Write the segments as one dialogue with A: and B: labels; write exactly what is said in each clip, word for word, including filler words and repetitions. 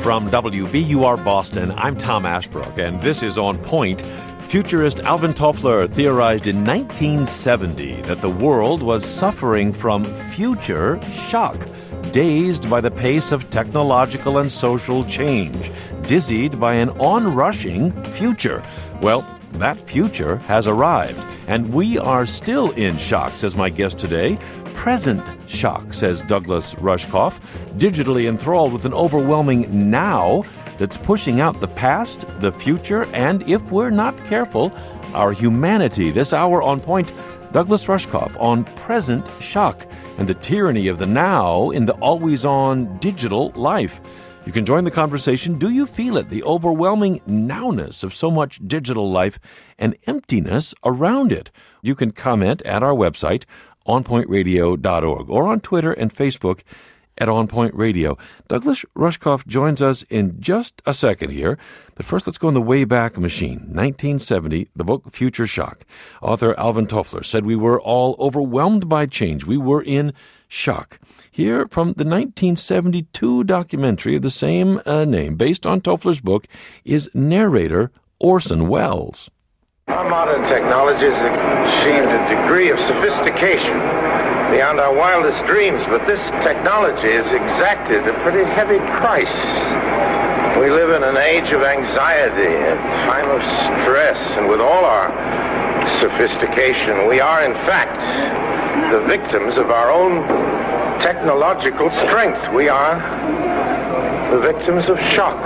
A: From W B U R Boston, I'm Tom Ashbrook, and this is On Point. Futurist Alvin Toffler theorized in nineteen seventy that the world was suffering from future shock, dazed by the pace of technological and social change, dizzied by an onrushing future. Well, that future has arrived, and we are still in shock, says my guest today. Present shock, says Douglas Rushkoff, digitally enthralled with an overwhelming now that's pushing out the past, the future, and, if we're not careful, our humanity. This hour on Point, Douglas Rushkoff on present shock and the tyranny of the now in the always-on digital life. You can join the conversation. Do you feel it, the overwhelming nowness of so much digital life and emptiness around it? You can comment at our website, on point radio dot org, or on Twitter and Facebook at On Point Radio. Douglas Rushkoff joins us in just a second here, but first let's go in the Wayback Machine. nineteen seventy, the book Future Shock. Author Alvin Toffler said we were all overwhelmed by change. We were in shock. Here from the nineteen seventy-two documentary of the same uh, name, based on Toffler's book, is narrator Orson Welles.
B: Our modern technology has achieved a degree of sophistication beyond our wildest dreams, but this technology has exacted a pretty heavy price. We live in an age of anxiety, a time of stress, and with all our sophistication, we are, in fact, the victims of our own technological strength. We are the victims of shock,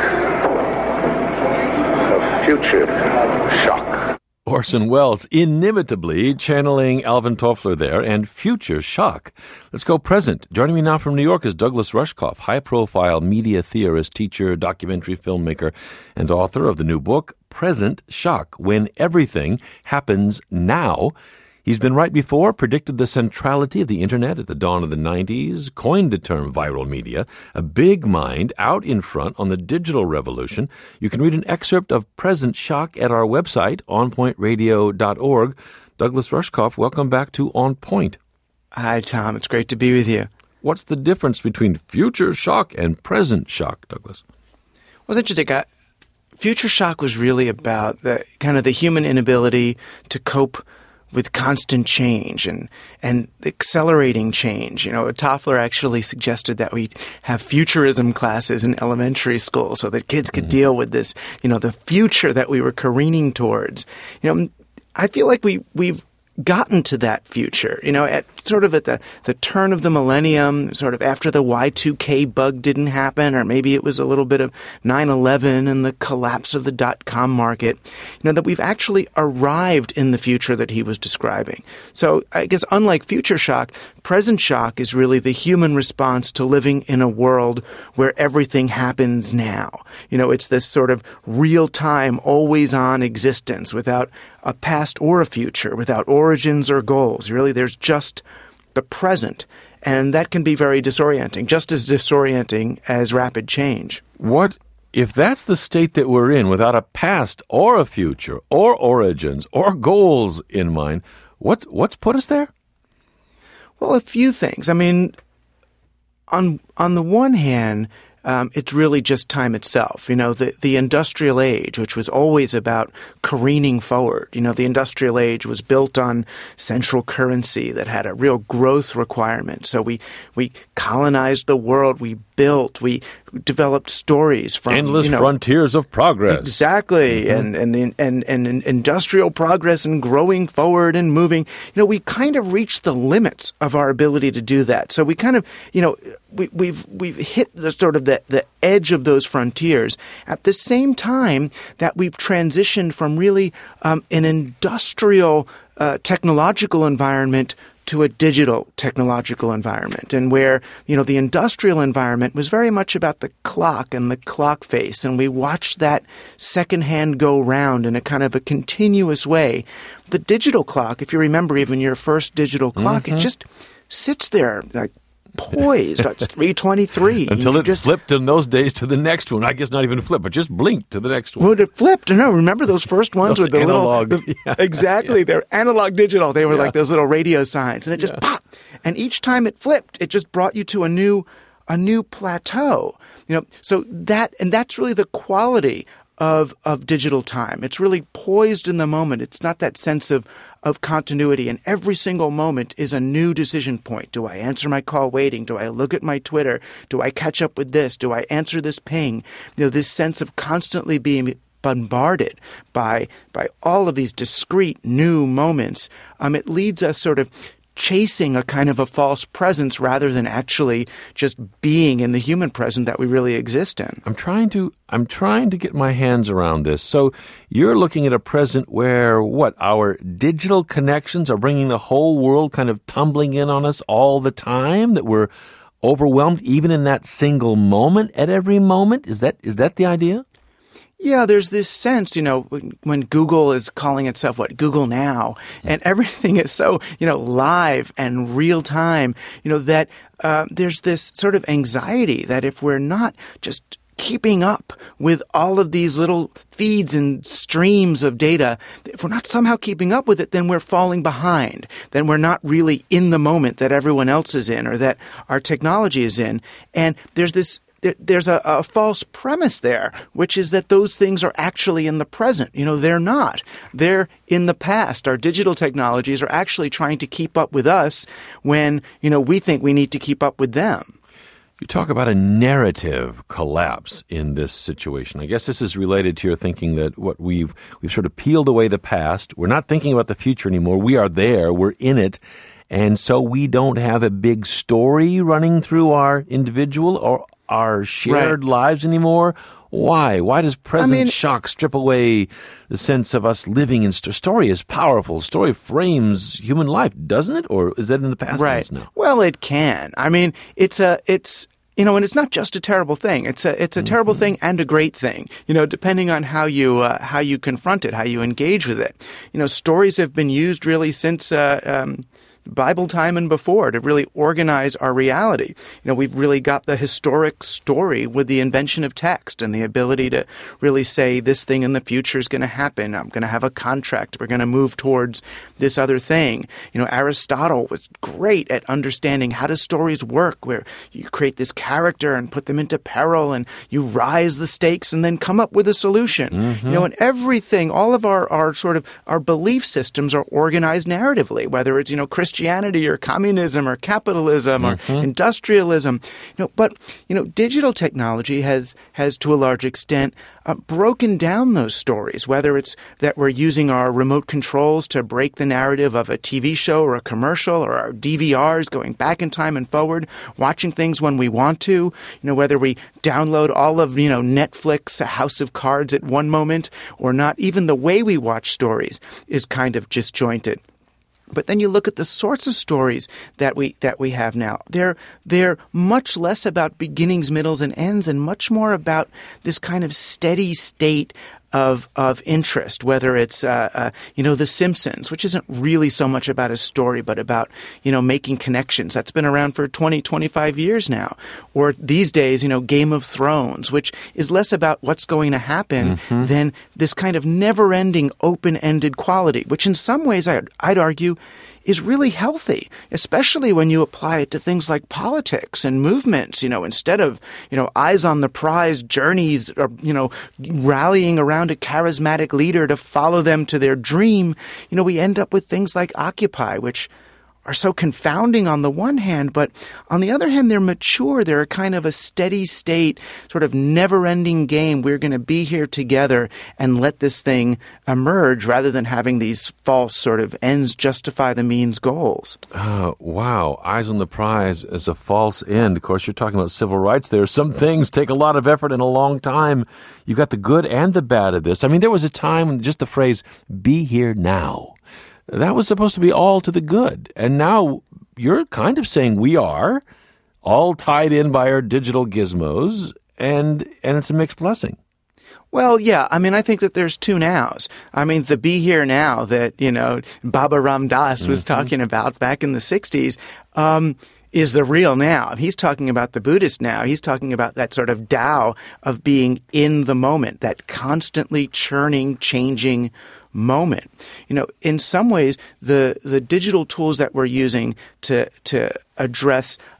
B: of future shock.
A: Orson Welles inimitably channeling Alvin Toffler there, and future shock. Let's go present. Joining me now from New York is Douglas Rushkoff, high-profile media theorist, teacher, documentary filmmaker, and author of the new book, Present Shock, When Everything Happens Now. He's been right before, predicted the centrality of the Internet at the dawn of the nineties, coined the term viral media, a big mind out in front on the digital revolution. You can read an excerpt of Present Shock at our website, on point radio dot org. Douglas Rushkoff, welcome back to On Point.
C: Hi, Tom. It's great to be with you.
A: What's the difference between future shock and present shock, Douglas?
C: Well, it's interesting. I, future shock was really about the kind of the human inability to cope with constant change and, and accelerating change. You know, Toffler actually suggested that we have futurism classes in elementary school so that kids could mm-hmm. deal with this, you know, the future that we were careening towards. You know, I feel like we, we've gotten to that future, you know, at sort of at the, the turn of the millennium, sort of after the Y two K bug didn't happen, or maybe it was a little bit of nine eleven and the collapse of the dot-com market, you know, that we've actually arrived in the future that he was describing. So I guess unlike future shock, present shock is really the human response to living in a world where everything happens now. You know, it's this sort of real-time, always-on existence without a past or a future, without origins or goals. Really, there's just the present, and that can be very disorienting, just as disorienting as rapid change.
A: What if that's the state that we're in, without a past or a future or origins or goals in mind? What's, what's put us there?
C: Well, a few things. I mean, on on the one hand, Um, it's really just time itself. You know, the, the industrial age, which was always about careening forward. You know, the industrial age was built on central currency that had a real growth requirement. So we, we colonized the world. We built, we developed stories from
A: endless
C: you know,
A: frontiers of progress.
C: Exactly. Mm-hmm. And, and, the, and, and industrial progress and growing forward and moving. You know, we kind of reached the limits of our ability to do that. So we kind of, you know, we, we've, we've hit the sort of the, the edge of those frontiers at the same time that we've transitioned from really um, an industrial uh, technological environment to a digital technological environment, and where, you know, the industrial environment was very much about the clock and the clock face, and we watched that secondhand go round in a kind of a continuous way. The digital clock, if you remember even your first digital clock, mm-hmm. it just sits there like poised. It's three twenty-three.
A: Until it
C: just
A: flipped in those days to the next one. I guess not even flip, but just blinked to the next one.
C: Well, it flipped. No, remember those first ones
A: those
C: with the
A: analog.
C: little... The,
A: yeah.
C: Exactly. Yeah. They're analog digital. They were yeah. like those little radio signs. And it just yeah. popped. And each time it flipped, it just brought you to a new a new plateau. You know, so that, and that's really the quality of of digital time. It's really poised in the moment. It's not that sense of of continuity, and every single moment is a new decision point. Do I answer my call waiting? Do I look at my Twitter? Do I catch up with this? Do I answer this ping? You know, this sense of constantly being bombarded by by all of these discrete new moments. Um, it leads us sort of chasing a kind of a false presence rather than actually just being in the human present that we really exist in.
A: I'm trying to I'm trying to get my hands around this. So you're looking at a present where what our digital connections are bringing the whole world kind of tumbling in on us all the time, that we're overwhelmed even in that single moment at every moment. Is that is that the idea?
C: Yeah, there's this sense, you know, when, when Google is calling itself, what, Google Now, and everything is so, you know, live and real time, you know, that uh, there's this sort of anxiety that if we're not just keeping up with all of these little feeds and streams of data, if we're not somehow keeping up with it, then we're falling behind. Then we're not really in the moment that everyone else is in or that our technology is in. And there's this There's a, a false premise there, which is that those things are actually in the present. You know, they're not. They're in the past. Our digital technologies are actually trying to keep up with us when, you know, we think we need to keep up with them.
A: You talk about a narrative collapse in this situation. I guess this is related to your thinking that what we've we've sort of peeled away the past. We're not thinking about the future anymore. We are there. We're in it. And so we don't have a big story running through our individual or our shared
C: right.
A: lives anymore. Why? Why does present
C: I mean,
A: shock strip away the sense of us living in st- story is powerful. Story frames human life, doesn't it? Or is that in the past
C: right.
A: tense now?
C: Well, it can. I mean, it's a, it's, you know, and it's not just a terrible thing. It's a, it's a mm-hmm. terrible thing and a great thing, you know, depending on how you, uh, how you confront it, how you engage with it. You know, stories have been used really since, uh, um, Bible time and before to really organize our reality. You know, we've really got the historic story with the invention of text and the ability to really say this thing in the future is going to happen. I'm going to have a contract. We're going to move towards this other thing. You know, Aristotle was great at understanding how do stories work, where you create this character and put them into peril and you rise the stakes and then come up with a solution. Mm-hmm. You know, and everything, all of our, our sort of our belief systems are organized narratively, whether it's, you know, Christian Christianity or communism or capitalism mm-hmm. or industrialism. You know, but, you know, digital technology has, has to a large extent uh, broken down those stories, whether it's that we're using our remote controls to break the narrative of a T V show or a commercial, or our D V Rs going back in time and forward, watching things when we want to, you know, whether we download all of, you know, Netflix, a House of Cards at one moment or not. Even the way we watch stories is kind of disjointed. But then you look at the sorts of stories that we that we have now. They're they're much less about beginnings, middles, and ends, and much more about this kind of steady state of of interest. Whether it's uh, uh, you know The Simpsons, which isn't really so much about a story, but about you know making connections. That's been around for twenty, twenty-five years now. Or these days, you know, Game of Thrones, which is less about what's going to happen mm-hmm. than this kind of never-ending, open-ended quality, which in some ways I'd, I'd argue is really healthy, especially when you apply it to things like politics and movements. You know, instead of, you know, eyes on the prize journeys or, you know, rallying around a charismatic leader to follow them to their dream, you know, we end up with things like Occupy, which are so confounding on the one hand, but on the other hand, they're mature. They're a kind of a steady state, sort of never-ending game. We're going to be here together and let this thing emerge rather than having these false sort of ends justify the means goals.
A: Uh, wow. Eyes on the prize as a false end. Of course, you're talking about civil rights there. Some things take a lot of effort and a long time. You got the good and the bad of this. I mean, there was a time when just the phrase, be here now, that was supposed to be all to the good. And now you're kind of saying we are all tied in by our digital gizmos, and and it's a mixed blessing.
C: Well, yeah. I mean, I think that there's two nows. I mean, the be here now that, you know, Baba Ram Das was mm-hmm. talking about back in the sixties, um, is the real now. He's talking about the Buddhist now. He's talking about that sort of Tao of being in the moment, that constantly churning, changing moment. You know, in some ways, the the digital tools that we're using to to address a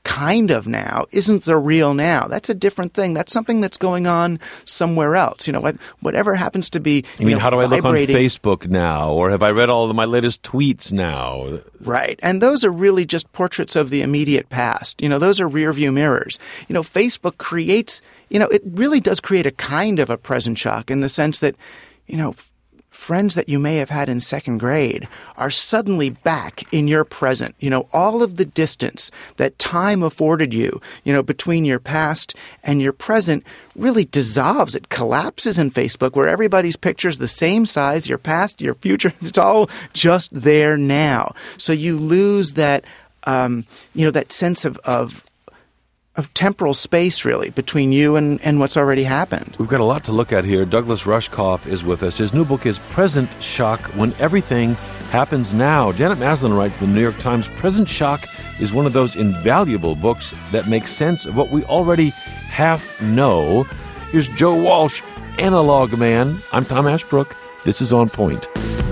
C: kind of now isn't the real now. That's a different thing. That's something that's going on somewhere else. You know, what, whatever happens to be. You,
A: you mean,
C: know,
A: how do I look on
C: vibrating.
A: Facebook now? Or have I read all of my latest tweets now?
C: Right. And those are really just portraits of the immediate past. You know, those are rear view mirrors. You know, Facebook creates, you know, it really does create a kind of a present shock in the sense that, you know, friends that you may have had in second grade are suddenly back in your present. You know, all of the distance that time afforded you, you know, between your past and your present really dissolves. It collapses in Facebook where everybody's picture's the same size, your past, your future. It's all just there now. So you lose that, um, you know, that sense of, of of temporal space, really, between you and, and what's already happened.
A: We've got a lot to look at here. Douglas Rushkoff is with us. His new book is Present Shock, When Everything Happens Now. Janet Maslin writes in the New York Times, Present Shock is one of those invaluable books that makes sense of what we already half know. Here's Joe Walsh, Analog Man. I'm Tom Ashbrook. This is On Point.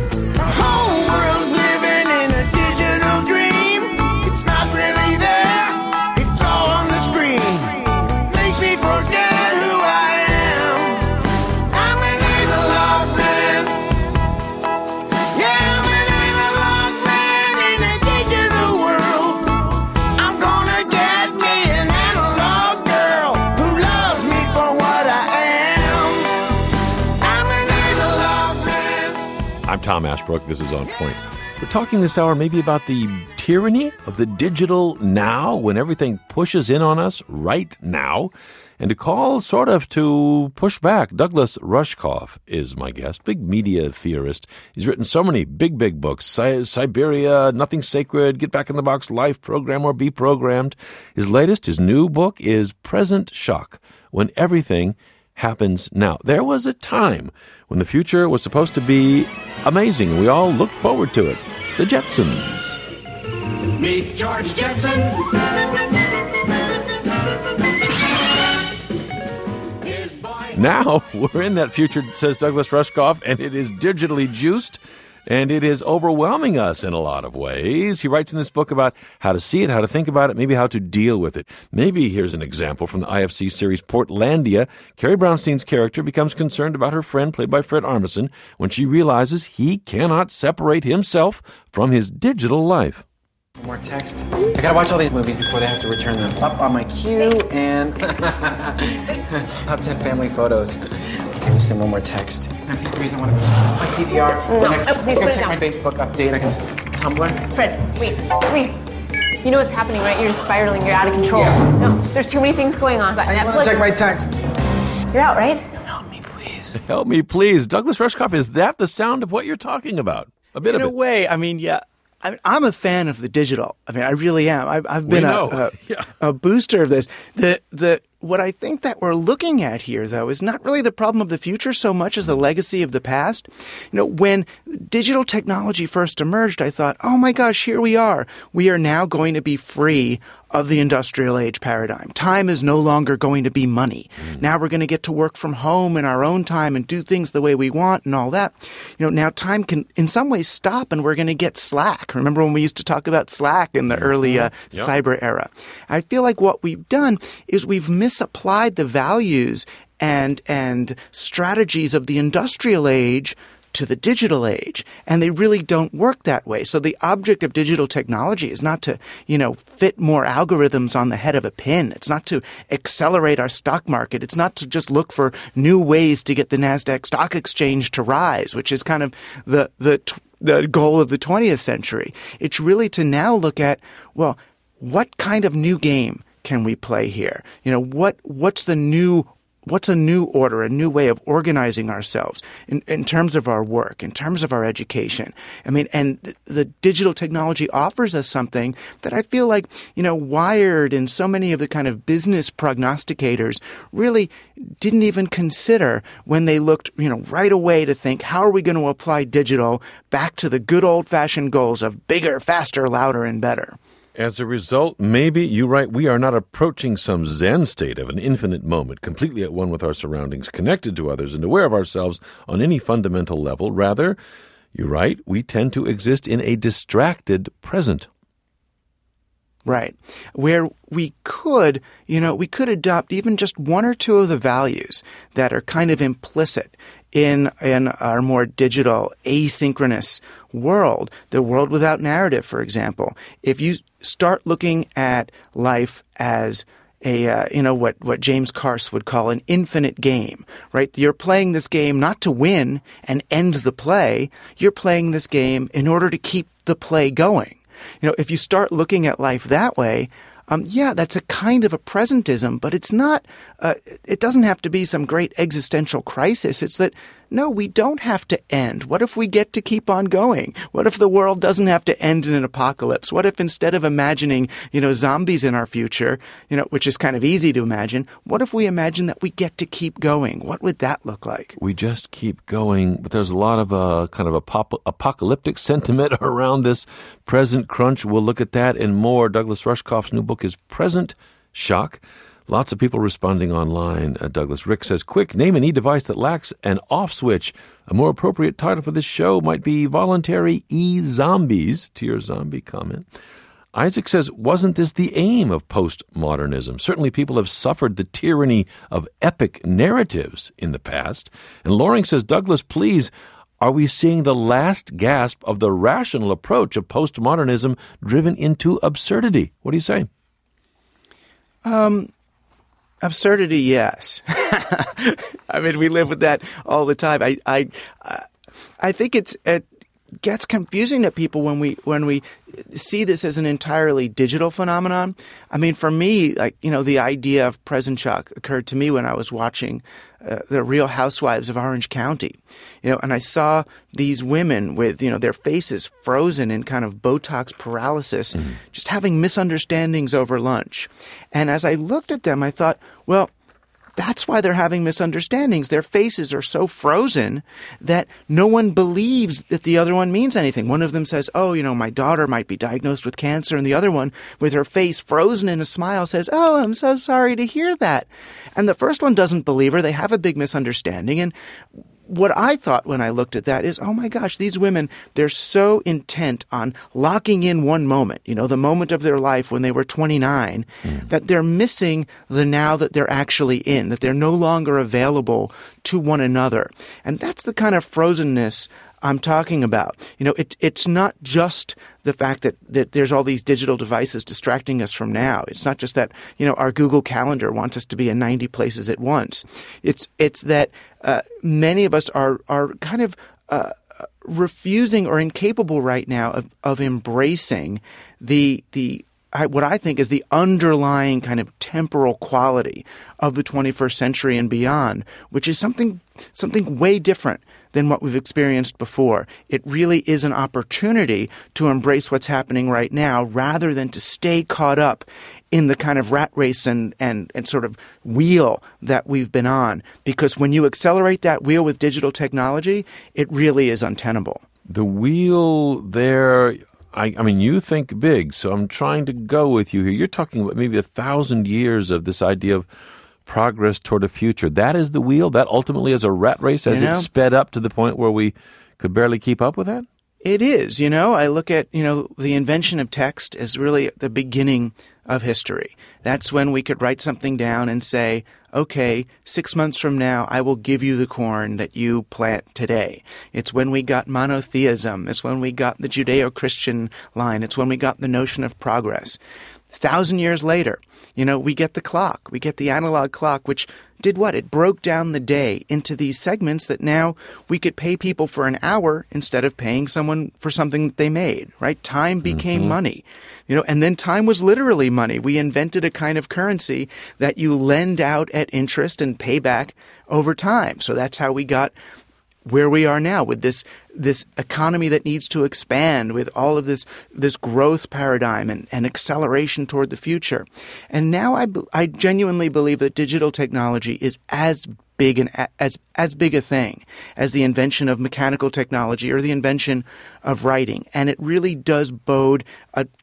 A: I'm Tom Ashbrook. This is On Point. We're talking this hour maybe about the tyranny of the digital now, when everything pushes in on us right now, and to call sort of to push back. Douglas Rushkoff is my guest, big media theorist. He's written so many big, big books, Si- Siberia, Nothing Sacred, Get Back in the Box, Life, Program or Be Programmed. His latest, his new book is Present Shock, When Everything Happens Now. There was a time when the future was supposed to be amazing, and we all looked forward to it. The Jetsons.
D: Meet George Jetson.
A: Now we're in that future, says Douglas Rushkoff, and it is digitally juiced, and it is overwhelming us in a lot of ways. He writes in this book about how to see it, how to think about it, maybe how to deal with it. Maybe here's an example from the I F C series Portlandia. Carrie Brownstein's character becomes concerned about her friend, played by Fred Armisen, when she realizes he cannot separate himself from his digital life.
E: One more text. I gotta watch all these movies before they have to return them. Up on my queue and top ten family photos. Can you send one more text? M P threes, I want to put my D V R.
F: No,
E: I,
F: oh, please
E: I
F: put it
E: check
F: down.
E: my Facebook update. I can Tumblr.
F: Fred, wait, please. You know what's happening, right? You're just spiraling. You're out of control.
E: Yeah.
F: No, there's too many things going on. But
E: I
F: Netflix.
E: want to check my texts.
F: You're out, right?
E: Help me, please.
A: Help me, please. Douglas Rushkoff, is that the sound of what you're talking about? A bit
C: In
A: of
C: a
A: it.
C: way, I mean, yeah. I- I'm a fan of the digital. I mean, I really am. I've, I've been
A: We
C: a,
A: know.
C: a,
A: Yeah.
C: a booster of this. The the what I think that we're looking at here, though, is not really the problem of the future so much as the legacy of the past. You know, when digital technology first emerged, I thought, oh my gosh, here we are. We are now going to be free of the industrial age paradigm. Time is no longer going to be money. Mm. Now we're going to get to work from home in our own time and do things the way we want and all that. You know, now time can in some ways stop and we're going to get Slack. Remember when we used to talk about Slack in the early uh,
A: Yep.
C: cyber era? I feel like what we've done is we've misapplied the values and and strategies of the industrial age to the digital age, and they really don't work that way. So the object of digital technology is not to, you know, fit more algorithms on the head of a pin. It's not to accelerate our stock market. It's not to just look for new ways to get the NASDAQ stock exchange to rise, which is kind of the the the goal of the twentieth century. It's really to now look at, well, what kind of new game can we play here? You know, what what's the new What's a new order, a new way of organizing ourselves in, in terms of our work, in terms of our education? I mean, and the digital technology offers us something that I feel like, you know, Wired and so many of the kind of business prognosticators really didn't even consider when they looked, you know, right away to think, how are we going to apply digital back to the good old-fashioned goals of bigger, faster, louder, and better?
A: As a result, maybe, you write, we are not approaching some Zen state of an infinite moment, completely at one with our surroundings, connected to others, and aware of ourselves on any fundamental level. Rather, you write, we tend to exist in a distracted present.
C: Right. Where we could, you know, we could adopt even just one or two of the values that are kind of implicit in in our more digital, asynchronous world, the world without narrative, for example. If you start looking at life as a, uh, you know, what, what James Carse would call an infinite game, right? You're playing this game not to win and end the play. You're playing this game in order to keep the play going. You know, if you start looking at life that way, um, yeah, that's a kind of a presentism, but it's not, uh, it doesn't have to be some great existential crisis. It's that, no, we don't have to end. What if we get to keep on going? What if the world doesn't have to end in an apocalypse? What if instead of imagining, you know, zombies in our future, you know, which is kind of easy to imagine, what if we imagine that we get to keep going? What would that look like?
A: We just keep going, but there's a lot of uh, kind of apop- apocalyptic sentiment around this present crunch. We'll look at that and more. Douglas Rushkoff's new book is Present Shock. Lots of people responding online. Uh, Douglas Rick says, quick, name an e-device that lacks an off switch. A more appropriate title for this show might be Voluntary E-Zombies, to your zombie comment. Isaac says, wasn't this the aim of postmodernism? Certainly people have suffered the tyranny of epic narratives in the past. And Loring says, Douglas, please, are we seeing the last gasp of the rational approach of postmodernism driven into absurdity? What do you say?
C: Um... Absurdity, yes. I mean, we live with that all the time. I, I, I think it's it gets confusing to people when we when we see this as an entirely digital phenomenon. I mean, for me, like you know, the idea of present shock occurred to me when I was watching uh, the Real Housewives of Orange County, you know, and I saw these women with you know their faces frozen in kind of Botox paralysis, mm-hmm. just having misunderstandings over lunch. And as I looked at them, I thought, well, that's why they're having misunderstandings. Their faces are so frozen that no one believes that the other one means anything. One of them says, oh, you know, my daughter might be diagnosed with cancer. And the other one, with her face frozen in a smile, says, oh, I'm so sorry to hear that. And the first one doesn't believe her. They have a big misunderstanding. And what I thought when I looked at that is, oh my gosh, these women, they're so intent on locking in one moment, you know, the moment of their life when they were twenty-nine, mm. that they're missing the now that they're actually in, that they're no longer available to one another. And that's the kind of frozenness I'm talking about. You know, it, it's not just the fact that, that there's all these digital devices distracting us from now. It's not just that, you know, our Google Calendar wants us to be in ninety places at once. It's it's that uh, many of us are are kind of uh, refusing or incapable right now of, of embracing the the I, what I think is the underlying kind of temporal quality of the twenty-first century and beyond, which is something something way different than what we've experienced before. It really is an opportunity to embrace what's happening right now rather than to stay caught up in the kind of rat race and, and, and sort of wheel that we've been on. Because when you accelerate that wheel with digital technology, it really is untenable.
A: The wheel there, I, I mean, you think big, so I'm trying to go with you here. You're talking about maybe a thousand years of this idea of progress toward a future. That is the wheel? That ultimately is a rat race as
C: you know,
A: it sped up to the point where we could barely keep up with that?
C: It is. You know, I look at, you know, the invention of text as really the beginning of history. That's when we could write something down and say, okay, six months from now, I will give you the corn that you plant today. It's when we got monotheism. It's when we got the Judeo-Christian line. It's when we got the notion of progress. A thousand years later, you know, we get the clock. We get the analog clock, which did what? It broke down the day into these segments that now we could pay people for an hour instead of paying someone for something that they made, right? Time became mm-hmm. money, you know, and then time was literally money. We invented a kind of currency that you lend out at interest and pay back over time. So that's how we got where we are now with this this economy that needs to expand, with all of this this growth paradigm and, and acceleration toward the future. And now I, I genuinely believe that digital technology is as big and as as big a thing as the invention of mechanical technology or the invention of writing. And it really does bode a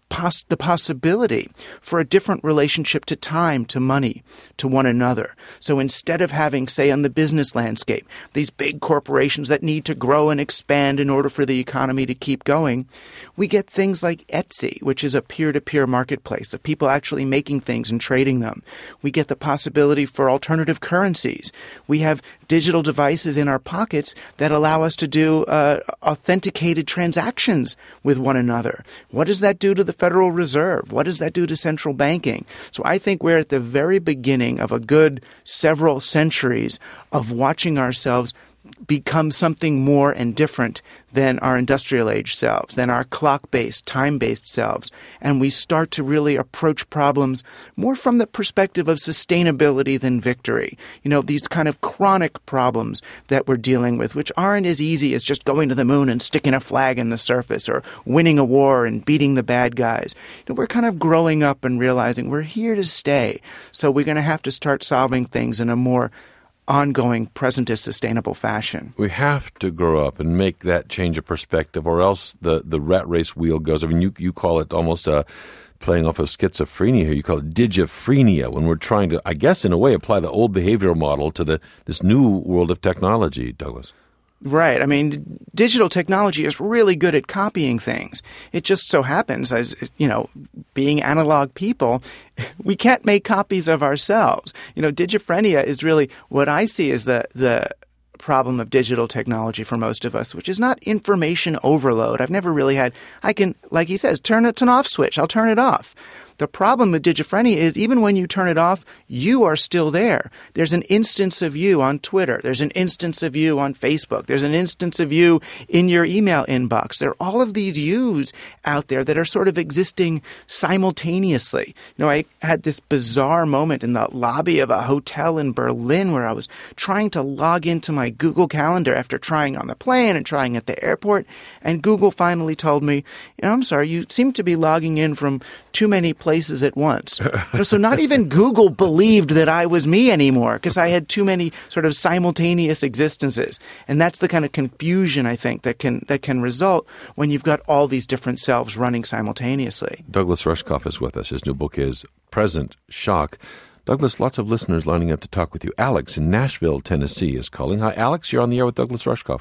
C: pos- the possibility for a different relationship to time, to money, to one another. So instead of having, say, on the business landscape, these big corporations that need to grow and expand in order for the economy to keep going, we get things like Etsy, which is a peer-to-peer marketplace of people actually making things and trading them. We get the possibility for alternative currencies. We have digital devices in our pockets that allow us to do uh, authenticated transactions with one another. What does that do to the Federal Reserve? What does that do to central banking? So I think we're at the very beginning of a good several centuries of watching ourselves become something more and different than our industrial age selves, than our clock-based, time-based selves. And we start to really approach problems more from the perspective of sustainability than victory. You know, these kind of chronic problems that we're dealing with, which aren't as easy as just going to the moon and sticking a flag in the surface or winning a war and beating the bad guys. You know, we're kind of growing up and realizing we're here to stay. So we're going to have to start solving things in a more ongoing, presentist, sustainable fashion.
A: We have to grow up and make that change of perspective, or else the, the rat race wheel goes. I mean, you, you call it almost a playing off of schizophrenia here. You call it digiphrenia when we're trying to, I guess, in a way, apply the old behavioral model to the this new world of technology, Douglas.
C: Right. I mean, digital technology is really good at copying things. It just so happens, as, you know, being analog people, we can't make copies of ourselves. You know, digiphrenia is really what I see as the the problem of digital technology for most of us, which is not information overload. I've never really had, I can, like he says, turn it to an off switch. I'll turn it off. The problem with digiphrenia is even when you turn it off, you are still there. There's an instance of you on Twitter. There's an instance of you on Facebook. There's an instance of you in your email inbox. There are all of these yous out there that are sort of existing simultaneously. You know, I had this bizarre moment in the lobby of a hotel in Berlin where I was trying to log into my Google Calendar after trying on the plane and trying at the airport, and Google finally told me, you know, I'm sorry, you seem to be logging in from too many places places at once. So not even Google believed that I was me anymore because I had too many sort of simultaneous existences. And that's the kind of confusion, I think, that can that can result when you've got all these different selves running simultaneously.
A: Douglas Rushkoff is with us. His new book is Present Shock. Douglas, lots of listeners lining up to talk with you. Alex in Nashville, Tennessee is calling. Hi, Alex. You're on the air with Douglas Rushkoff.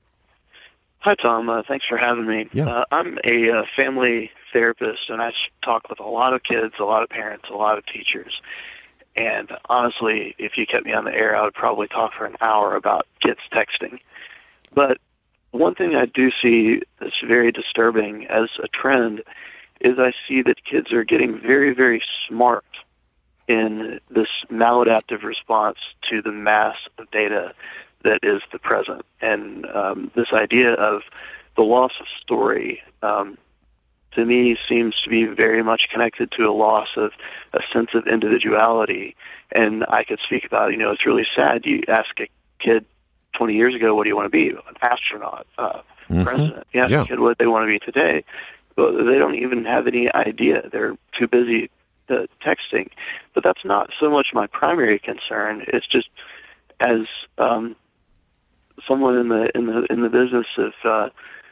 G: Hi, Tom. Uh, thanks for having me.
A: Yeah.
G: Uh, I'm a uh, family therapist, and I talk with a lot of kids, a lot of parents, a lot of teachers. And honestly, if you kept me on the air, I would probably talk for an hour about kids texting. But one thing I do see that's very disturbing as a trend is I see that kids are getting very, very smart in this maladaptive response to the mass of data that is the present. And um, this idea of the loss of story, um, to me, seems to be very much connected to a loss of a sense of individuality. And I could speak about, you know, it's really sad. You ask a kid twenty years ago, what do you want to be? An astronaut, uh,
A: mm-hmm.
G: president. You ask
A: Yeah.
G: a kid what they want to be today. But they don't even have any idea. They're too busy uh, texting. But that's not so much my primary concern. It's just as um, someone in the in the in the business of uh,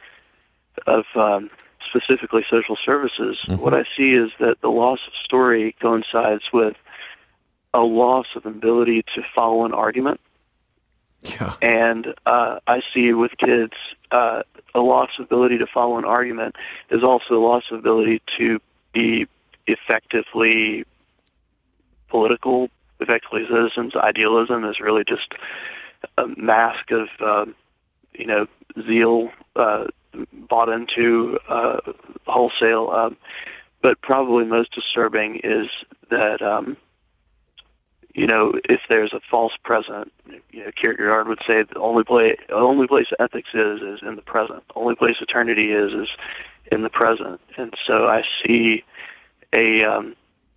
G: of um, specifically social services, mm-hmm. what I see is that the loss of story coincides with a loss of ability to follow an argument.
A: Yeah.
G: And uh, I see with kids uh, a loss of ability to follow an argument is also a loss of ability to be effectively political, effectively citizens. Idealism is really just a mask of, um, you know, zeal uh, bought into uh, wholesale. Um, but probably most disturbing is that, um, you know, if there's a false present, you know, Kierkegaard would say the only place, the only place ethics is is in the present. The only place eternity is is in the present. And so I see a um,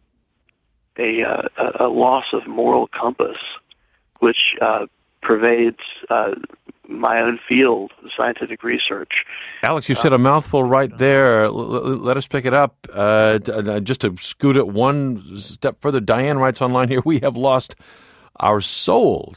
G: a, uh, a loss of moral compass, which uh, pervades uh, my own field, scientific research.
A: Alex, you said a mouthful right there. L- l- let us pick it up. Uh, t- uh, just to scoot it one step further, Diane writes online here, we have lost our souls.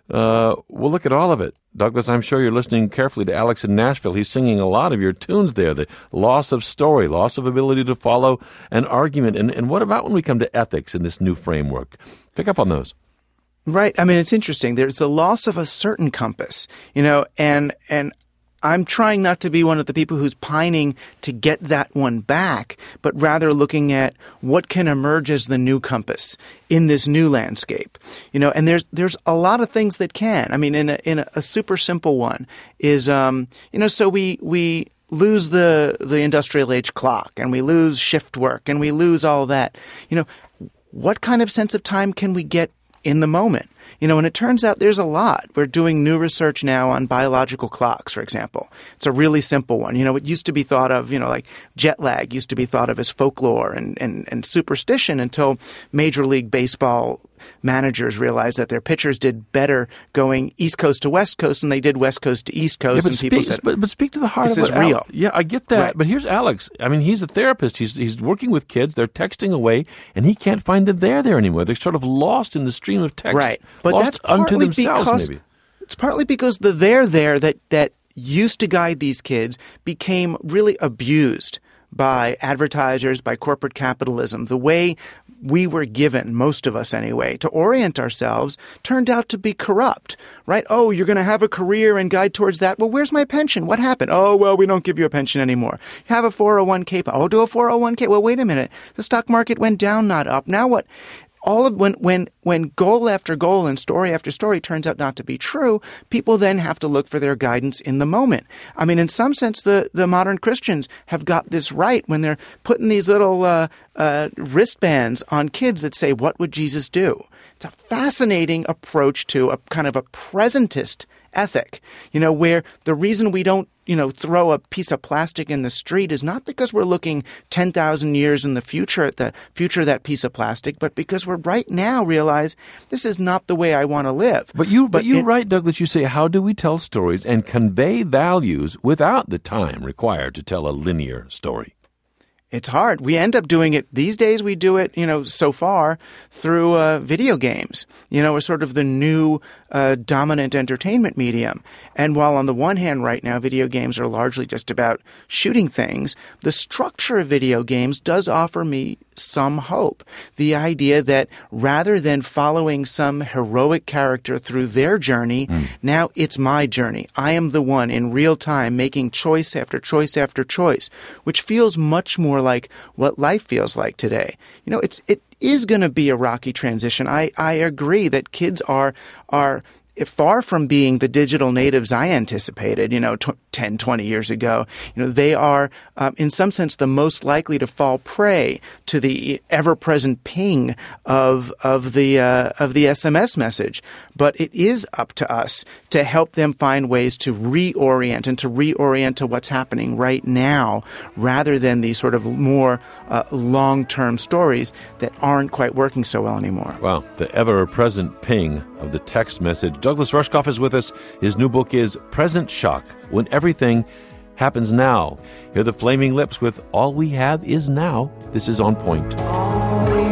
A: Uh, we'll look at all of it. Douglas, I'm sure you're listening carefully to Alex in Nashville. He's singing a lot of your tunes there. The loss of story, loss of ability to follow an argument. And, and what about when we come to ethics in this new framework? Pick up on those.
C: Right. I mean, it's interesting. There's the loss of a certain compass, you know, and and I'm trying not to be one of the people who's pining to get that one back, but rather looking at what can emerge as the new compass in this new landscape. You know, and there's there's a lot of things that can. I mean, in a, in a, a super simple one is, um, you know, so we we lose the the industrial age clock, and we lose shift work, and we lose all that. You know, what kind of sense of time can we get in the moment? You know, and it turns out there's a lot. We're doing new research now on biological clocks, for example. It's a really simple one. You know, it used to be thought of, you know, like jet lag used to be thought of as folklore and, and, and superstition until Major League Baseball managers realized that their pitchers did better going East Coast to West Coast than they did West Coast to East Coast.
A: Yeah, but,
C: and people
A: speak,
C: said,
A: but, but speak to the heart
C: this
A: of
C: is
A: it,
C: real.
A: Alex. Yeah, I get that.
C: Right.
A: But here's Alex. I mean, he's a therapist. He's he's working with kids. They're texting away, and he can't find the there there anymore. They're sort of lost in the stream of text.
C: Right. But
A: lost
C: that's
A: unto
C: partly
A: themselves,
C: because,
A: maybe.
C: It's partly because the there there that, that used to guide these kids became really abused by advertisers, by corporate capitalism. The way we were given, most of us anyway, to orient ourselves turned out to be corrupt, right? Oh, you're going to have a career and guide towards that. Well, where's my pension? What happened? Oh, well, we don't give you a pension anymore. You have a four oh one k. Oh, do a four oh one k. Well, wait a minute. The stock market went down, not up. Now what? All of when when when goal after goal and story after story turns out not to be true, people then have to look for their guidance in the moment. I mean, in some sense, the, the modern Christians have got this right when they're putting these little uh, uh, wristbands on kids that say, "What would Jesus do?" It's a fascinating approach to a kind of a presentist ethic, you know, where the reason we don't, you know, throw a piece of plastic in the street is not because we're looking ten thousand years in the future at the future of that piece of plastic, but because we're right now realize this is not the way I want to live.
A: But you, but, but you
C: it,
A: write, Douglas, you say, how do we tell stories and convey values without the time required to tell a linear story?
C: It's hard. We end up doing it these days. We do it, you know, so far through uh, video games. You know, we're sort of the new uh, dominant entertainment medium. And while on the one hand, right now, video games are largely just about shooting things, the structure of video games does offer me some hope. The idea that rather than following some heroic character through their journey, mm. now it's my journey. I am the one in real time making choice after choice after choice, which feels much more like what life feels like today. You know, it's it is going to be a rocky transition. I, I agree that kids are are far from being the digital natives I anticipated, you know, t- ten, twenty years ago. You know, they are, um, in some sense, the most likely to fall prey to the ever-present ping of of the uh, of the S M S message. But it is up to us to help them find ways to reorient and to reorient to what's happening right now, rather than these sort of more uh, long-term stories that aren't quite working so well anymore.
A: Wow, the ever-present ping of the text message. Douglas Rushkoff is with us. His new book is Present Shock, When Everything Happens Now. Hear the Flaming Lips with All We Have Is Now. This is On Point.
H: All we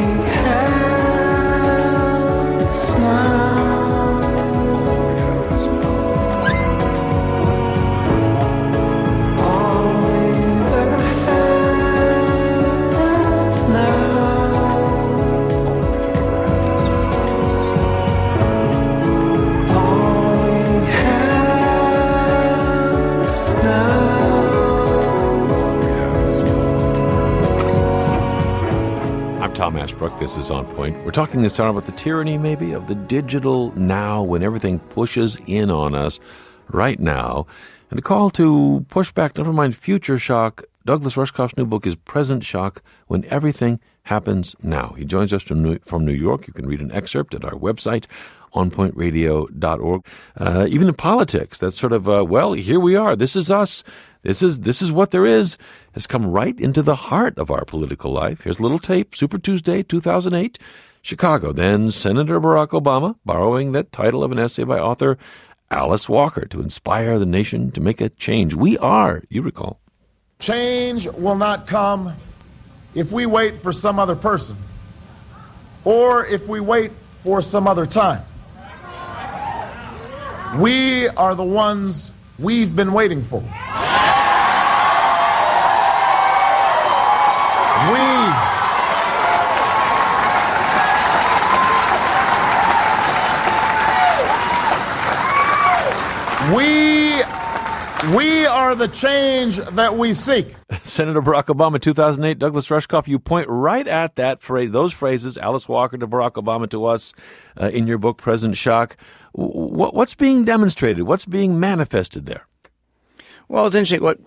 H: have is now.
A: Tom Ashbrook, this is On Point. We're talking this hour about the tyranny, maybe, of the digital now, when everything pushes in on us right now. And a call to push back, never mind future shock. Douglas Rushkoff's new book is Present Shock, When Everything Happens Now. He joins us from New, from New York. You can read an excerpt at our website, on point radio dot org. Uh, even in politics, that's sort of, uh, well, here we are. This is us. This is this is what there is, has come right into the heart of our political life. Here's a little tape, Super Tuesday, two thousand eight, Chicago. Then Senator Barack Obama, borrowing that title of an essay by author Alice Walker to inspire the nation to make a change. We are, you recall.
I: Change will not come if we wait for some other person or if we wait for some other time. We are the ones we've been waiting for. We, we are the change that we seek.
A: Senator Barack Obama, two thousand eight, Douglas Rushkoff, you point right at that phrase, those phrases, Alice Walker to Barack Obama to us uh, in your book, President Shock. W- what's being demonstrated? What's being manifested there?
C: Well, it's interesting. What,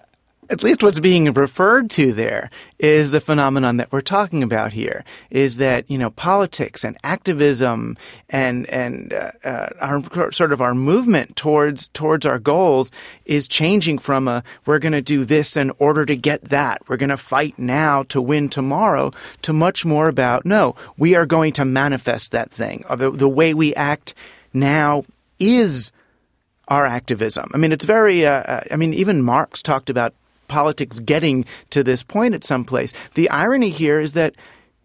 C: at least what's being referred to there is the phenomenon that we're talking about here, is that, you know, politics and activism and and uh, uh, our sort of our movement towards towards our goals is changing from a we're going to do this in order to get that, we're going to fight now to win tomorrow, to much more about, no, we are going to manifest that thing. The, the way we act now is our activism. I mean, it's very, uh, I mean, even Marx talked about politics getting to this point at some place. The irony here is that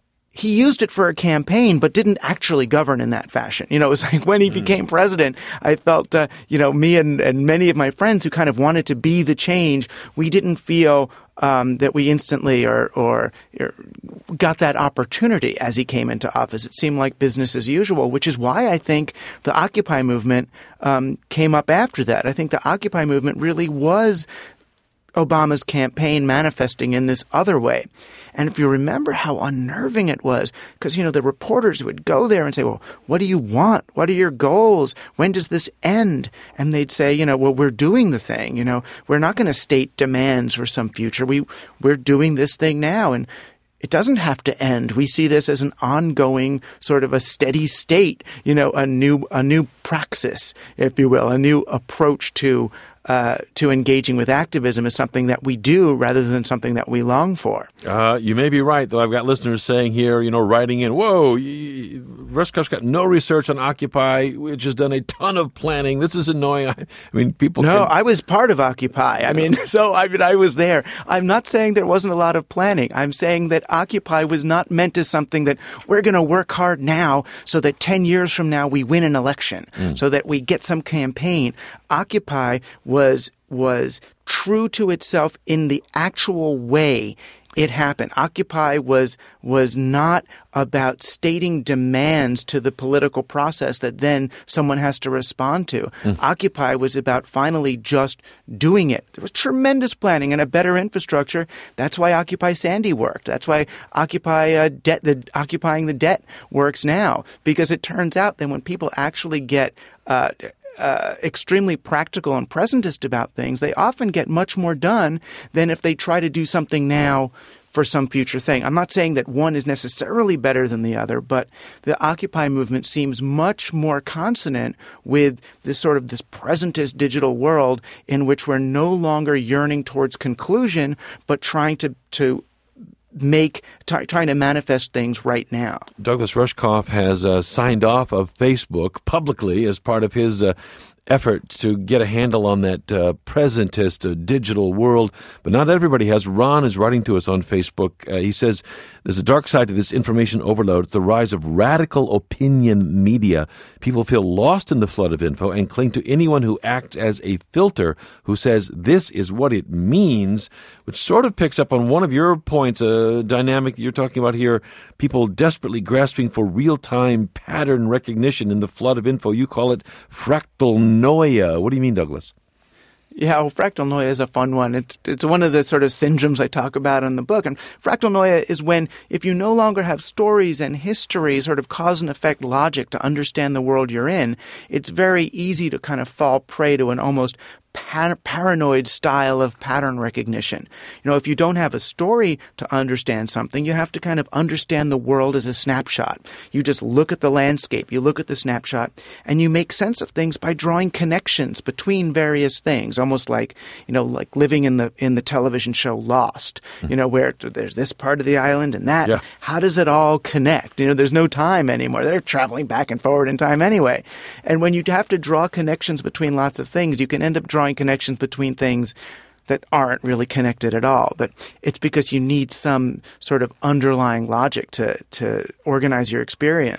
C: he used it for a campaign, but didn't actually govern in that fashion. You know, it was like when he became president, I felt, uh, you know, me and, and many of my friends who kind of wanted to be the change, we didn't feel um, that we instantly or, or, or got that opportunity as he came into office. It seemed like business as usual, which is why I think the Occupy movement um, came up after that. I think the Occupy movement really was Obama's campaign manifesting in this other way. And if you remember how unnerving it was, because, you know, the reporters would go there and say, well, what do you want? What are your goals? When does this end? And they'd say, you know, well, we're doing the thing. You know, we're not going to state demands for some future. We, we're doing this thing now. And it doesn't have to end. We see this as an ongoing sort of a steady state, you know, a new, a new praxis, if you will, a new approach to Uh, to engaging with activism is something that we do rather than something that we long for.
A: Uh, you may be right, though. I've got listeners saying here, you know, writing in, whoa, Rushkoff's got no research on Occupy, which has done a ton of planning. This is annoying. I, I mean, people
C: No,
A: can...
C: I was part of Occupy. I mean, so I mean, I was there. I'm not saying there wasn't a lot of planning. I'm saying that Occupy was not meant as something that we're going to work hard now so that ten years from now we win an election, mm. so that we get some campaign. Occupy was was true to itself in the actual way it happened. Occupy was was not about stating demands to the political process that then someone has to respond to. Mm. Occupy was about finally just doing it. There was tremendous planning and a better infrastructure. That's why Occupy Sandy worked. That's why Occupy uh, debt, the occupying the debt works now, because it turns out that when people actually get uh, Uh, extremely practical and presentist about things, they often get much more done than if they try to do something now for some future thing. I'm not saying that one is necessarily better than the other, but the Occupy movement seems much more consonant with this sort of this presentist digital world in which we're no longer yearning towards conclusion, but trying to to make t- trying to manifest things right now.
A: Douglas Rushkoff has uh, signed off of Facebook publicly as part of his uh, effort to get a handle on that uh, presentist uh, digital world, but not everybody has. Ron is writing to us on Facebook. Uh, he says there's a dark side to this information overload. It's the rise of radical opinion media. People feel lost in the flood of info and cling to anyone who acts as a filter, who says this is what it means, which sort of picks up on one of your points, a dynamic that you're talking about here, people desperately grasping for real-time pattern recognition in the flood of info. You call it fractal noia. What do you mean, Douglas?
C: Yeah, well, fractal noia is a fun one. It's it's one of the sort of syndromes I talk about in the book. And fractal noia is when if you no longer have stories and history, sort of cause and effect logic to understand the world you're in, it's very easy to kind of fall prey to an almost par- paranoid style of pattern recognition. You know, if you don't have a story to understand something, you have to kind of understand the world as a snapshot. You just look at the landscape, you look at the snapshot, and you make sense of things by drawing connections between various things, almost like, you know, like living in the in the television show Lost, you know, where there's this part of the island and that.
A: Yeah.
C: How does it all connect? You know, there's no time anymore. They're traveling back and forward in time anyway. And when you have to draw connections between lots of things, you can end up drawing connections between things that aren't really connected at all. But it's because you need some sort of underlying logic to, to organize your experience.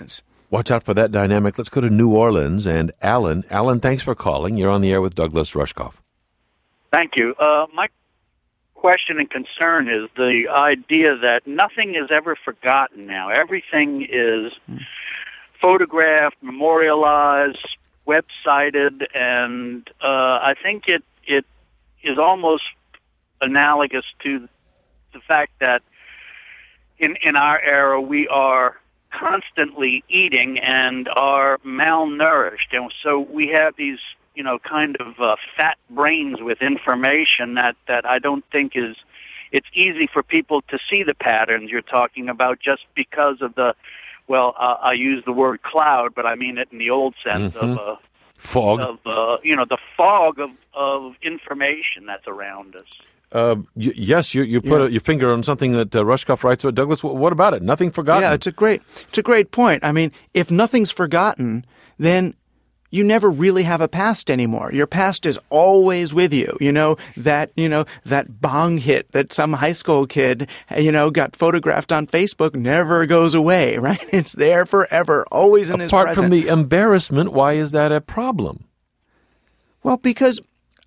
A: Watch out for that dynamic. Let's go to New Orleans and Alan. Alan, thanks for calling. You're on the air with Douglas Rushkoff.
J: Thank you. Uh, my question and concern is the idea that nothing is ever forgotten now. Everything is photographed, memorialized, websited, and uh, I think it it is almost analogous to the fact that in in our era we are constantly eating and are malnourished, and so we have these, you know, kind of uh, fat brains with information that, that I don't think is, it's easy for people to see the patterns you're talking about just because of the, well, uh, I use the word cloud, but I mean it in the old sense
A: mm-hmm.
J: of, uh,
A: fog,
J: of, uh, you know, the fog of, of information that's around us.
A: Uh, y- yes, you you put
C: Yeah.
A: a, your finger on something that uh, Rushkoff writes about. Douglas, w- what about it? Nothing forgotten.
C: Yeah, it's a great, it's a great point. I mean, if nothing's forgotten, then you never really have a past anymore. Your past is always with you. You know, that, you know, that bong hit that some high school kid, you know, got photographed on Facebook never goes away, right? It's there forever, always in his present.
A: Apart from the embarrassment, why is that a problem?
C: Well, because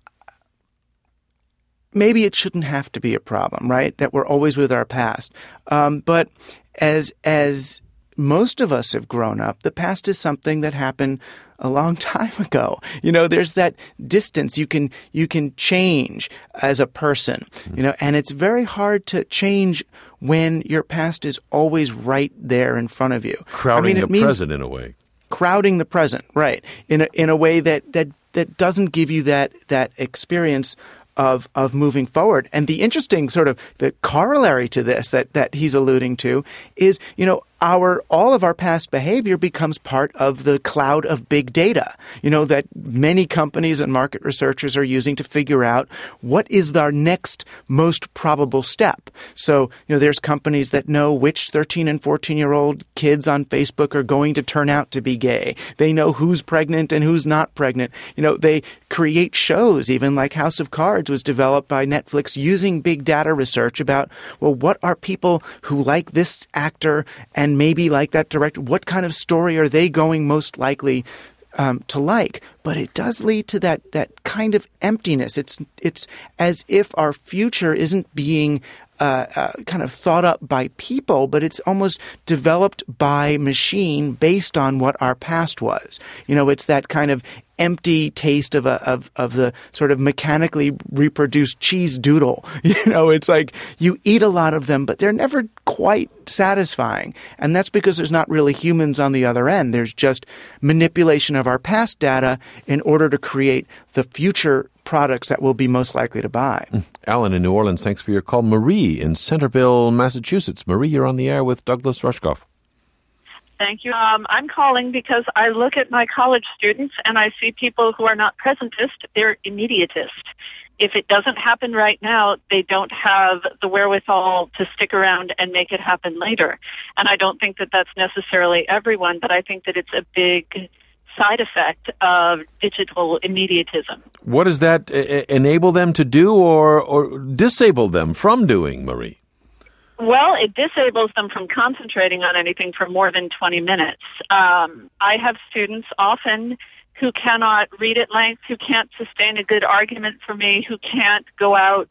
C: maybe it shouldn't have to be a problem, right? That we're always with our past. Um, but as as most of us have grown up, the past is something that happened a long time ago. You know, there's that distance you can you can change as a person, you know, and it's very hard to change when your past is always right there in front of you.
A: Crowding
C: I mean, it
A: the
C: means
A: present in a way.
C: Crowding the present, right? In a, in a way that, that that doesn't give you that that experience of of moving forward. And the interesting sort of the corollary to this that that he's alluding to is, you know, our all of our past behavior becomes part of the cloud of big data, you know, that many companies and market researchers are using to figure out what is our next most probable step. So, you know, there's companies that know which thirteen and fourteen-year-old kids on Facebook are going to turn out to be gay. They know who's pregnant and who's not pregnant. You know, they create shows, even like House of Cards was developed by Netflix using big data research about, well, what are people who like this actor and maybe like that director, what kind of story are they going most likely um, to like? But it does lead to that that kind of emptiness. It's it's as if our future isn't being uh, uh, kind of thought up by people, but it's almost developed by machine based on what our past was. You know, it's that kind of empty taste of a of of the sort of mechanically reproduced cheese doodle. You know, it's like you eat a lot of them, but they're never quite satisfying. And that's because there's not really humans on the other end. There's just manipulation of our past data in order to create the future products that we'll be most likely to buy.
A: Alan in New Orleans, thanks for your call. Marie in Centerville, Massachusetts. Marie, you're on the air with Douglas Rushkoff.
K: Thank you. Um, I'm calling because I look at my college students and I see people who are not presentist, they're immediatist. If it doesn't happen right now, they don't have the wherewithal to stick around and make it happen later. And I don't think that that's necessarily everyone, but I think that it's a big side effect of digital immediatism. What
A: does that uh, enable them to do or, or disable them from doing, Marie?
K: Well, it disables them from concentrating on anything for more than twenty minutes. Um, I have students often who cannot read at length, who can't sustain a good argument for me, who can't go out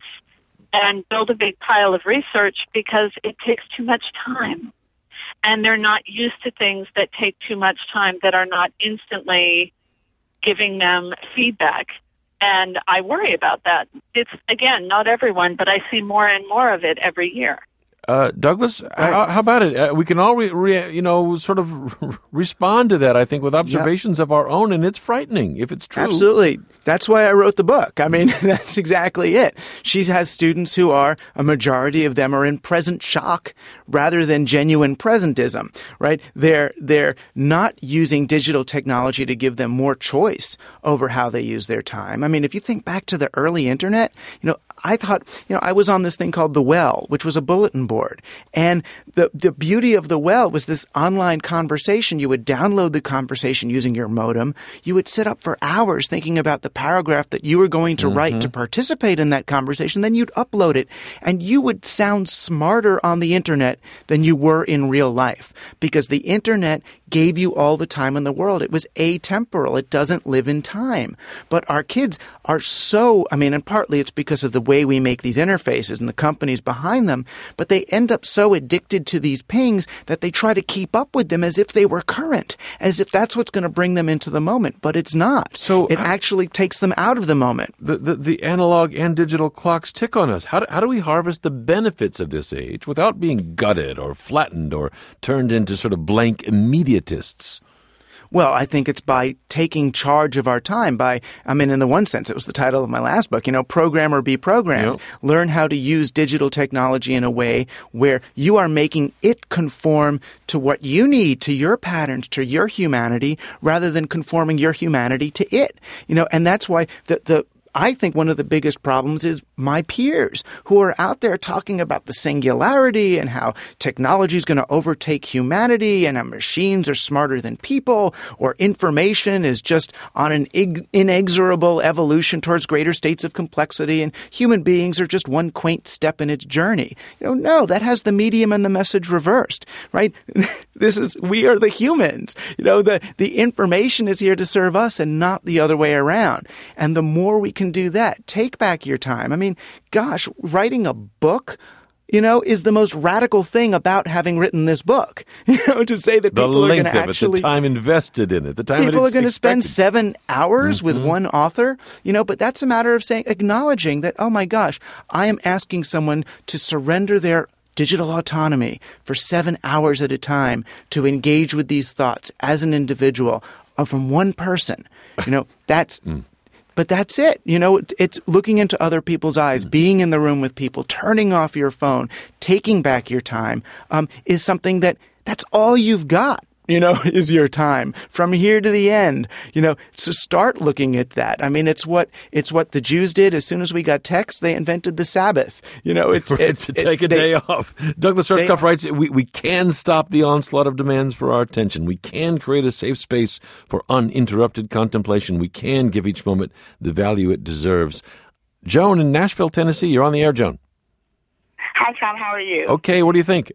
K: and build a big pile of research because it takes too much time. And they're not used to things that take too much time, that are not instantly giving them feedback. And I worry about that. It's, again, not everyone, but I see more and more of it every year.
A: Uh, Douglas, how, how about it? Uh, we can all, re, re, you know, sort of respond to that, I think, with observations yep. of our own, and it's frightening if it's true.
C: Absolutely. That's why I wrote the book. I mean, that's exactly it. She has students who are, a majority of them are in present shock rather than genuine presentism, right? They're, they're not using digital technology to give them more choice over how they use their time. I mean, if you think back to the early internet, you know, I thought, you know, I was on this thing called The Well, which was a bulletin board. And the, the beauty of The Well was this online conversation. You would download the conversation using your modem. You would sit up for hours thinking about the paragraph that you were going to mm-hmm. write to participate in that conversation. Then you'd upload it. And you would sound smarter on the internet than you were in real life, because the internet gave you all the time in the world. It was atemporal. It doesn't live in time. But our kids are so, I mean, and partly it's because of the way we make these interfaces and the companies behind them, but they end up so addicted to these pings that they try to keep up with them as if they were current, as if that's what's going to bring them into the moment. But it's not.
A: So
C: it actually takes them out of the moment.
A: The, the, the analog and digital clocks tick on us. How do, how do we harvest the benefits of this age without being gutted or flattened or turned into sort of blank immediatists?
C: Well, I think it's by taking charge of our time. By, I mean, in the one sense, it was the title of my last book, you know, Program or Be Programmed. Yep. Learn how to use digital technology in a way where you are making it conform to what you need, to your patterns, to your humanity, rather than conforming your humanity to it. You know, and that's why the, the I think one of the biggest problems is my peers who are out there talking about the singularity and how technology is going to overtake humanity and how machines are smarter than people, or information is just on an inexorable evolution towards greater states of complexity and human beings are just one quaint step in its journey. You know, no, that has the medium and the message reversed, right? This is, we are the humans. You know, the, the information is here to serve us and not the other way around. And the more we can do that, take back your time. I mean, gosh, writing a book, you know, is the most radical thing about having written this book. You know, to say that
A: the
C: people are going to
A: actually...
C: actually...
A: The time invested in it. The time
C: People
A: it
C: are going to spend seven hours
A: mm-hmm.
C: with one author, you know, but that's a matter of saying, acknowledging that, oh my gosh, I am asking someone to surrender their digital autonomy for seven hours at a time to engage with these thoughts as an individual or from one person. You know, that's... mm. But that's it. You know, it's looking into other people's eyes, being in the room with people, turning off your phone, taking back your time, um, is something that that's all you've got, you know, is your time from here to the end. You know, so start looking at that. I mean, it's what it's what the Jews did. As soon as we got text, they invented the Sabbath. You know, it's,
A: right,
C: it's
A: to take
C: it,
A: a
C: they,
A: day off. Douglas Rushkoff they, writes, we, we can stop the onslaught of demands for our attention. We can create a safe space for uninterrupted contemplation. We can give each moment the value it deserves. Joan in Nashville, Tennessee, you're on the air, Joan.
L: Hi, Tom. How are you?
A: Okay, what do you think?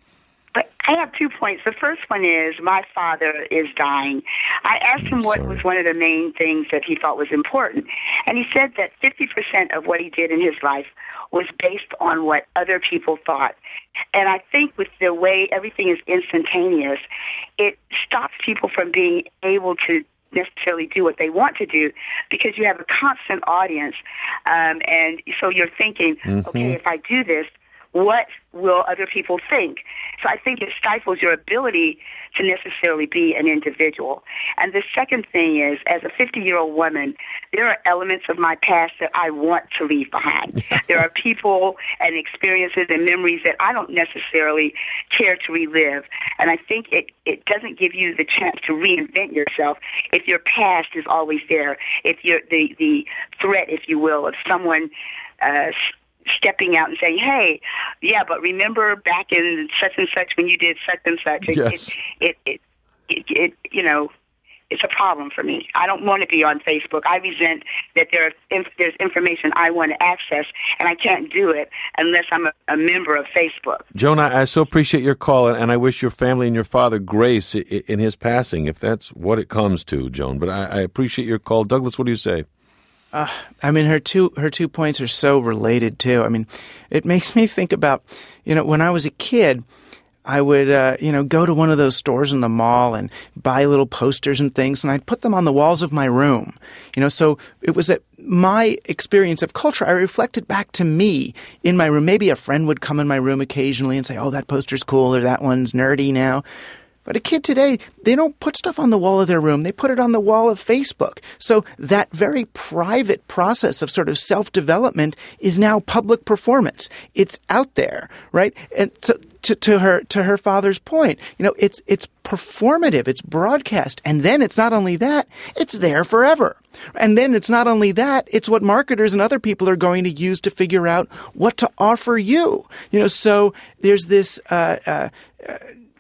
L: But I have two points. The first one is my father is dying. I asked him what was one of the main things that he thought was important. And he said that fifty percent of what he did in his life was based on what other people thought. And I think with the way everything is instantaneous, it stops people from being able to necessarily do what they want to do because you have a constant audience. Um, and so you're thinking, mm-hmm. okay, if I do this, what will other people think? So I think it stifles your ability to necessarily be an individual. And the second thing is, as a fifty-year-old woman, there are elements of my past that I want to leave behind. There are people and experiences and memories that I don't necessarily care to relive. And I think it, it doesn't give you the chance to reinvent yourself if your past is always there, if you're the, the threat, if you will, of someone uh, stepping out and saying, hey, yeah, but remember back in such and such when you did such and such. It,
A: yes.
L: it, it, it, it, it, you know, it's a problem for me. I don't want to be on Facebook. I resent that there are, if there's information I want to access, and I can't do it unless I'm a, a member of Facebook.
A: Joan, I, I so appreciate your call, and I wish your family and your father grace in his passing, if that's what it comes to, Joan. But I, I appreciate your call. Douglas, what do you say?
C: Uh, I mean, her two her two points are so related, too. I mean, it makes me think about, you know, when I was a kid, I would, uh, you know, go to one of those stores in the mall and buy little posters and things, and I'd put them on the walls of my room. You know, so it was at my experience of culture. I reflected back to me in my room. Maybe a friend would come in my room occasionally and say, oh, that poster's cool, or that one's nerdy now. But a kid today, they don't put stuff on the wall of their room. They put it on the wall of Facebook. So that very private process of sort of self-development is now public performance. It's out there, right? And so to, to her to her father's point, you know, it's it's performative. It's broadcast. And then it's not only that, it's there forever. And then it's not only that, it's what marketers and other people are going to use to figure out what to offer you. You know, so there's this uh, uh, uh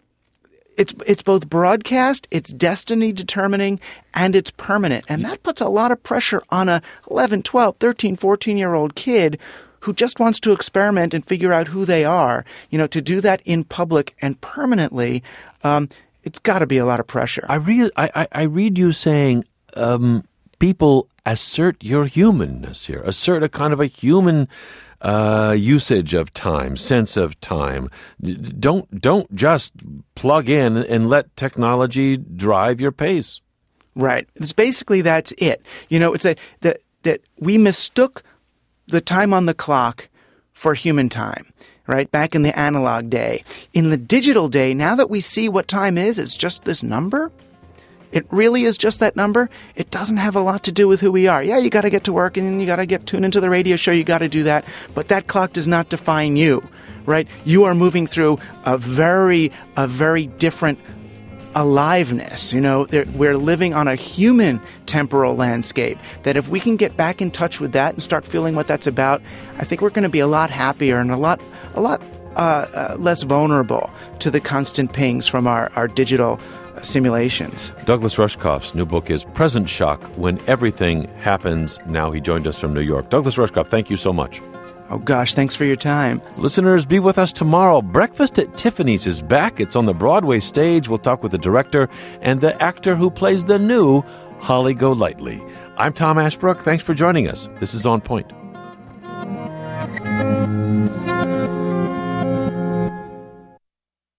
C: It's it's both broadcast, it's destiny determining, and it's permanent. And that puts a lot of pressure on a eleven, twelve, thirteen, fourteen-year-old kid who just wants to experiment and figure out who they are. You know, to do that in public and permanently, um, it's got to be a lot of pressure.
A: I read, I, I, I read you saying um, people assert your humanness here, assert a kind of a human uh, usage of time, sense of time. D- Don't don't just plug in and let technology drive your pace.
C: Right. It's basically that's it. You know, it's a, that that we mistook the time on the clock for human time. Right, back in the analog day. In the digital day, now that we see what time is, it's just this number. It really is just that number. It doesn't have a lot to do with who we are. Yeah, you got to get to work and you got to get tuned into the radio show. You got to do that. But that clock does not define you, right? You are moving through a very, a very different aliveness. You know, we're living on a human temporal landscape that if we can get back in touch with that and start feeling what that's about, I think we're going to be a lot happier and a lot a lot uh, uh, less vulnerable to the constant pings from our, our digital simulations.
A: Douglas Rushkoff's new book is Present Shock, When Everything Happens Now. He joined us from New York. Douglas Rushkoff, thank you so much.
C: Oh, gosh, thanks for your time.
A: Listeners, be with us tomorrow. Breakfast at Tiffany's is back. It's on the Broadway stage. We'll talk with the director and the actor who plays the new Holly Golightly. I'm Tom Ashbrook. Thanks for joining us. This is On Point.